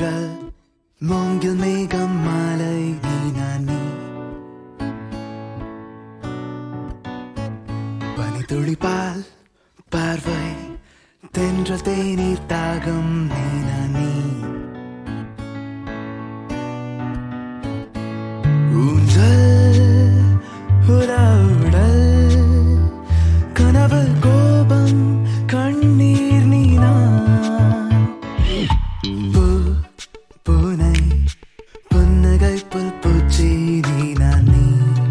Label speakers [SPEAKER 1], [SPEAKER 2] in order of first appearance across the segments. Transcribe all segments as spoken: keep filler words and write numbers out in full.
[SPEAKER 1] தென்றல் மூங்கில் மேகம் மாலை நீ நான் நீ பனி துளிப்பால் பார்வை தென்றல் தேநீர் தாகம் நீ நான் நீ ஊஞ்சல் உலாவுடல் கனவு கோபம் கண்ணீர் நீ நான் பூ பூனை புன்னகை புல் பூச்சி நீ நான் நீ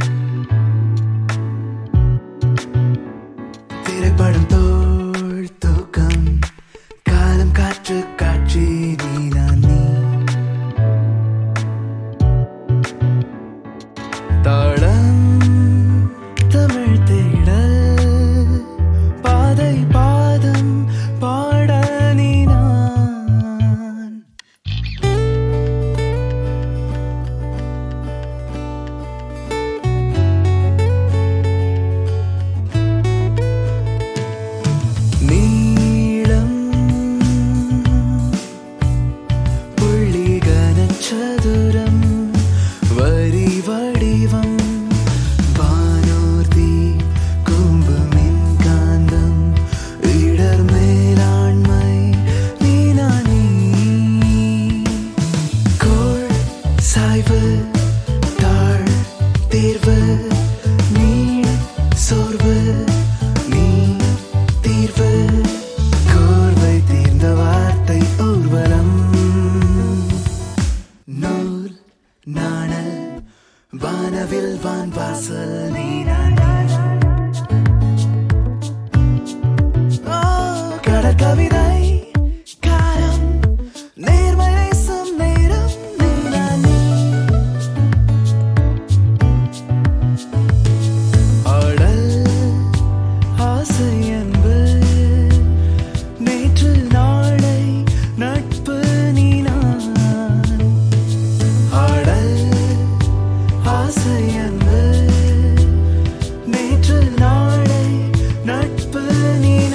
[SPEAKER 1] திரைப்படம் தோள் தூக்கம் காலம் காற்று காட்சி நீ நான் நீ தாளம் தமிழ் தேடல் பாதை பாதம் பாட நீ நான் நீளம் புள்ளி கனச்சதுரம் வரி வடிவம் வானூர்தி கூம்பு மின்காந்தம் இடர் மேலாண்மை நீ நான் நீ கோள் சாய்வு தாழ் தேர்வு நீள் சோர்வு நீ தீர்வு கோர்வை தீர்ந்த வார்த்தை ஊர்வலம் நூல் நாணல் வானவில் வான் வாசல் நீ நான் ஓ கடற் கவிதை காலம் நேர்மை நேசம் நேரம் நீ நான் ஆடல் ஆசை அன்பு நேற்று நாளை நட்பு நீ நான் ஆடல் ஆசை அன்பு நேற்று நாளை நட்பு நீ